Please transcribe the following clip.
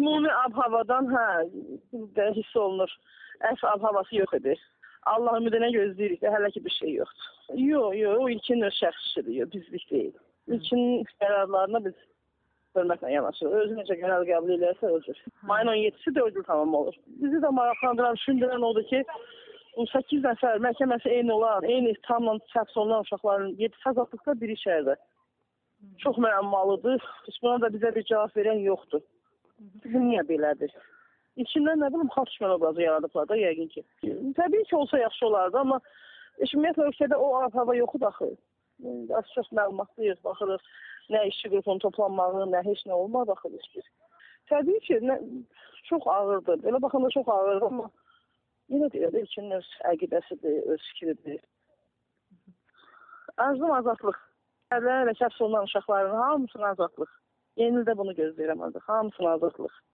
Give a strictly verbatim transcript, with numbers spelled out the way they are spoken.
Ümumi ab-havadan hə, hiss olunur. Əsl ab-havası yox idi. Allah ümidinə gözləyirik də, hələ ki bir şey yoxdur. Yox, yox, o ilkin öz şəxsidir, bizlik deyil. İlkin qərarlarına biz hörmətlə yanaşırıq. Özü necə qərar qəbul edərsə özür. Mayın on yedisi dörd il tamam olur. Bizi də maraqlandıran, düşündürən odur ki, bu səkkiz nəfər məhkəməsi eyni olan, eyni ittihamla həbs olunan uşaqların yedisi azadlıqda, biri içəridə. Çox müəmmalıdır. Heç buna da bizə bir cavab verən yoxdur. Bizim niyə belədir? İçindən nə bilim, xalq düşmən obrazı yaradıblar da yəqin ki. Təbii ki, olsa yaxşı olardı, amma ümumiyyətlə ölkədə o hava yoxdur axı. Az çox məlumatlıyıq, baxırıq. Nə işçi qrupunun toplanmağı, nə heç nə olmadı axı heç bir. Təbii ki, nə, çox ağırdır. Belə baxanda çox ağırdır, amma yenə deyir, ilkin öz əqidəsidir, öz fikridir. Arzum azadlıq. Hələ hələ kəbs olunan uşaqların hamısına azadlıq. Yeni ildə bunu gözləyirəm artıq, hamısına azadlıq.